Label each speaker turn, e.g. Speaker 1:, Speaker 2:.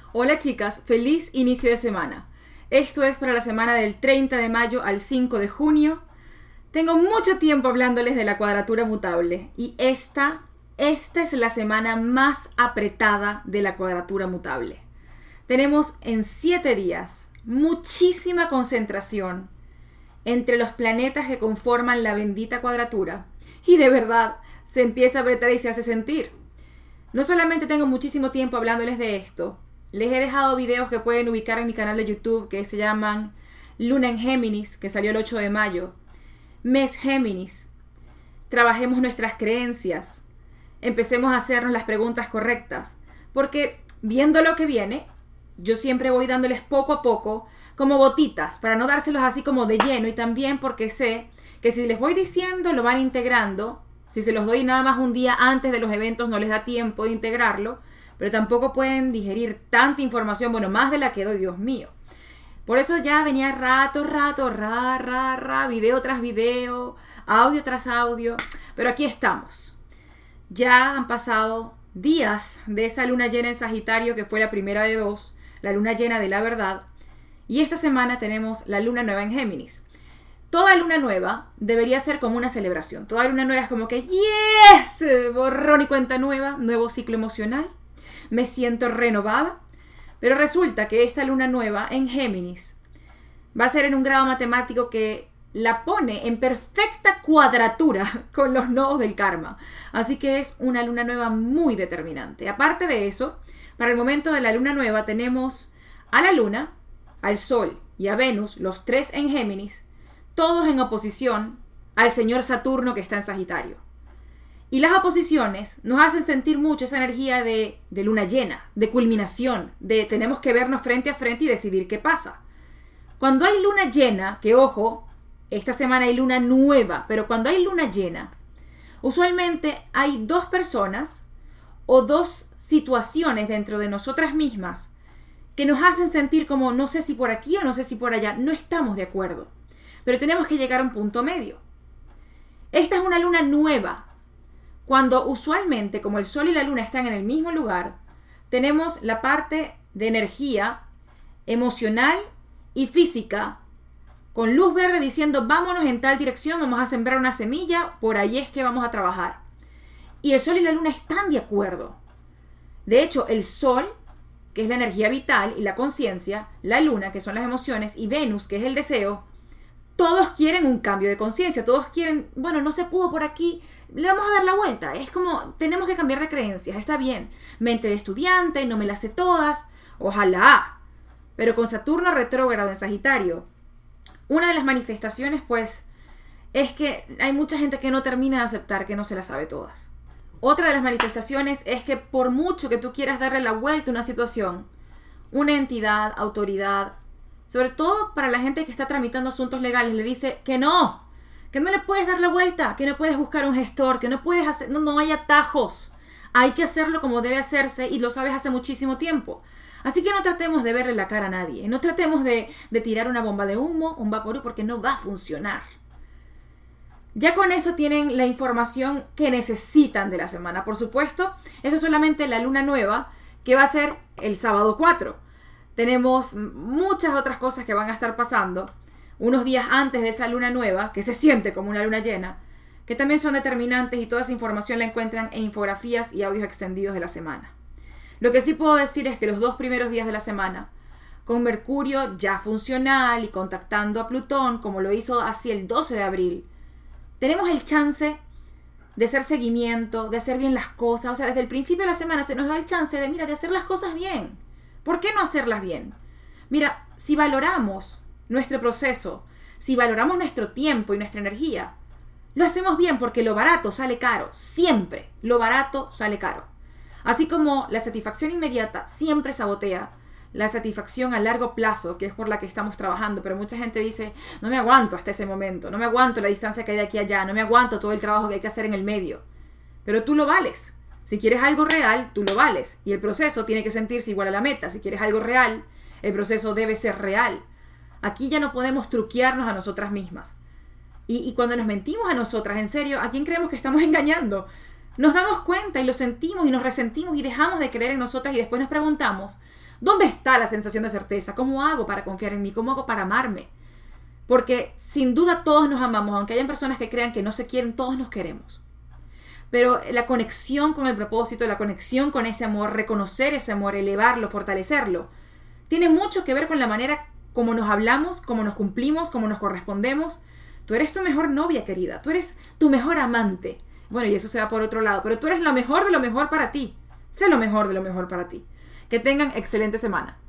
Speaker 1: Hola chicas, feliz inicio de semana. Esto es para la semana del 30 de mayo al 5 de junio. Tengo mucho tiempo hablándoles de la cuadratura mutable y esta es la semana más apretada de la cuadratura mutable. Tenemos en 7 días muchísima concentración entre los planetas que conforman la bendita cuadratura y de verdad se empieza a apretar y se hace sentir. No solamente tengo muchísimo tiempo hablándoles de esto, les he dejado videos que pueden ubicar en mi canal de YouTube que se llaman Luna en Géminis, que salió el 8 de mayo, Mes Géminis, trabajemos nuestras creencias, empecemos a hacernos las preguntas correctas, porque viendo lo que viene, yo siempre voy dándoles poco a poco como gotitas, para no dárselos así como de lleno, y también porque sé que si les voy diciendo lo van integrando. Si se los doy nada más un día antes de los eventos no les da tiempo de integrarlo, pero tampoco pueden digerir tanta información, bueno, más de la que doy, Dios mío. Por eso ya venía rato, video tras video, audio tras audio, pero aquí estamos. Ya han pasado días de esa luna llena en Sagitario, que fue la primera de 2, la luna llena de la verdad, y esta semana tenemos la luna nueva en Géminis. Toda luna nueva debería ser como una celebración. Toda luna nueva es como que ¡yes! Borrón y cuenta nueva, nuevo ciclo emocional. Me siento renovada. Pero resulta que esta luna nueva en Géminis va a ser en un grado matemático que la pone en perfecta cuadratura con los nodos del karma. Así que es una luna nueva muy determinante. Aparte de eso, para el momento de la luna nueva tenemos a la luna, al sol y a Venus, los 3 en Géminis, todos en oposición al señor Saturno que está en Sagitario. Y las oposiciones nos hacen sentir mucho esa energía de luna llena, de culminación, de tenemos que vernos frente a frente y decidir qué pasa. Cuando hay luna llena, que ojo, esta semana hay luna nueva, pero cuando hay luna llena, usualmente hay 2 personas o 2 situaciones dentro de nosotras mismas que nos hacen sentir como no sé si por aquí o no sé si por allá, no estamos de acuerdo. Pero tenemos que llegar a un punto medio. Esta es una luna nueva. Cuando usualmente, como el sol y la luna están en el mismo lugar, tenemos la parte de energía emocional y física con luz verde diciendo vámonos en tal dirección, vamos a sembrar una semilla, por ahí es que vamos a trabajar. Y el sol y la luna están de acuerdo. De hecho, el sol, que es la energía vital y la conciencia, la luna, que son las emociones, y Venus, que es el deseo, todos quieren un cambio de conciencia, todos quieren, bueno, no se pudo por aquí, le vamos a dar la vuelta. Es como, tenemos que cambiar de creencias, está bien. Mente de estudiante, no me las sé todas, ojalá. Pero con Saturno retrógrado en Sagitario, una de las manifestaciones, pues, es que hay mucha gente que no termina de aceptar que no se las sabe todas. Otra de las manifestaciones es que por mucho que tú quieras darle la vuelta a una situación, una entidad, autoridad, sobre todo para la gente que está tramitando asuntos legales, le dice que no le puedes dar la vuelta, que no puedes buscar un gestor, que no puedes hacer, no hay atajos. Hay que hacerlo como debe hacerse y lo sabes hace muchísimo tiempo. Así que no tratemos de verle la cara a nadie, no tratemos de tirar una bomba de humo, un vaporú, porque no va a funcionar. Ya con eso tienen la información que necesitan de la semana. Por supuesto, eso es solamente la luna nueva, que va a ser el sábado 4. Tenemos muchas otras cosas que van a estar pasando unos días antes de esa luna nueva, que se siente como una luna llena, que también son determinantes y toda esa información la encuentran en infografías y audios extendidos de la semana. Lo que sí puedo decir es que los 2 primeros días de la semana, con Mercurio ya funcional y contactando a Plutón, como lo hizo así el 12 de abril, tenemos el chance de hacer seguimiento, de hacer bien las cosas. O sea, desde el principio de la semana se nos da el chance de hacer las cosas bien. ¿Por qué no hacerlas bien? Mira, si valoramos nuestro proceso, si valoramos nuestro tiempo y nuestra energía, lo hacemos bien porque lo barato sale caro. Siempre lo barato sale caro. Así como la satisfacción inmediata siempre sabotea la satisfacción a largo plazo, que es por la que estamos trabajando. Pero mucha gente dice, no me aguanto hasta ese momento, no me aguanto la distancia que hay de aquí a allá, no me aguanto todo el trabajo que hay que hacer en el medio. Pero tú lo vales. Si quieres algo real, tú lo vales. Y el proceso tiene que sentirse igual a la meta. Si quieres algo real, el proceso debe ser real. Aquí ya no podemos truquearnos a nosotras mismas. Y cuando nos mentimos a nosotras, en serio, ¿a quién creemos que estamos engañando? Nos damos cuenta y lo sentimos y nos resentimos y dejamos de creer en nosotras y después nos preguntamos, ¿Dónde está la sensación de certeza? ¿Cómo hago para confiar en mí? ¿Cómo hago para amarme? Porque sin duda todos nos amamos, aunque hayan personas que crean que no se quieren, todos nos queremos. Pero la conexión con el propósito, la conexión con ese amor, reconocer ese amor, elevarlo, fortalecerlo, tiene mucho que ver con la manera como nos hablamos, cómo nos cumplimos, cómo nos correspondemos. Tú eres tu mejor novia, querida. Tú eres tu mejor amante. Bueno, y eso se va por otro lado, pero tú eres lo mejor de lo mejor para ti. Sé lo mejor de lo mejor para ti. Que tengan excelente semana.